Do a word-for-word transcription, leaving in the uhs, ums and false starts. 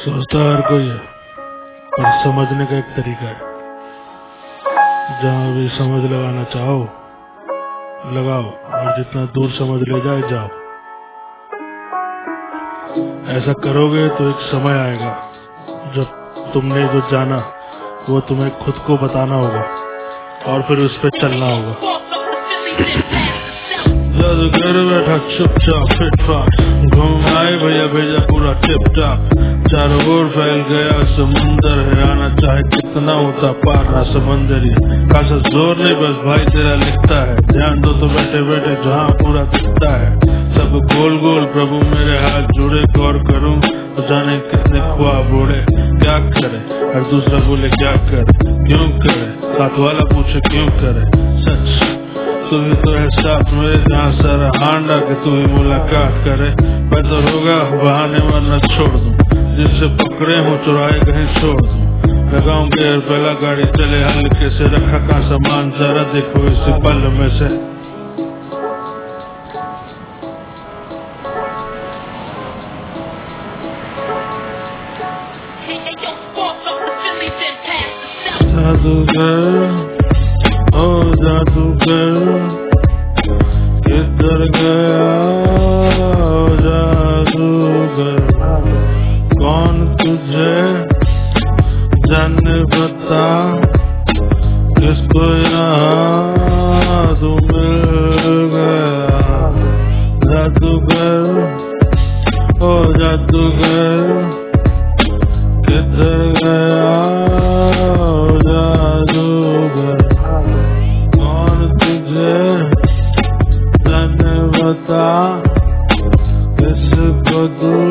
सोचता हर कोई है, पर समझने का एक तरीका है। जहाँ भी समझ लगाना चाहो लगाओ, और जितना दूर समझ ले जाए जाओ। ऐसा करोगे तो एक समय आएगा जब तुमने जो जाना वो तुम्हें खुद को बताना होगा और फिर उस पर चलना होगा। जादूगर बैठा चुपचाप फिटफाट, घूम आए भैया भेजा पूरा टिप टाप। चारों ओर फैल गया समुंदर है, आना चाहे कितना होता पार ना समंदरी। खासा जोर नहीं बस भाई तेरा लिखता है, ध्यान दो तो बैठे बैठे जहाँ पूरा दिखता है। सब गोल गोल प्रभु मेरे हाथ जुड़े, गौर करूँ तो जाने कितने ख्वाब उड़े। क्या करे हर दूसरा बोले क्या करे, क्यों करे साथ वाला पूछे क्यों करे। सच तू ही तो है साथ मेरे, जहाँ सारा हांडा के तू ही मुलाकात करे। बेहतर होगा बहाने वरना छोड़ दूं, जिससे पकड़े हूँ चुराए कहीं छोड़ दूं। लगाऊं गेर पहला गाड़ी चले हल्के से, रखा का सामान जरा देखो इसी पल में से। जादूगर ओ जादूगर किधर गया ओ जादूगर, कौन तुझे जाने बता, किसको यहाँ तू मिल गया। जादूगर ओ जादूगर किधर गया ओ जादूगर, कौन तुझे जाने बता, किसको तू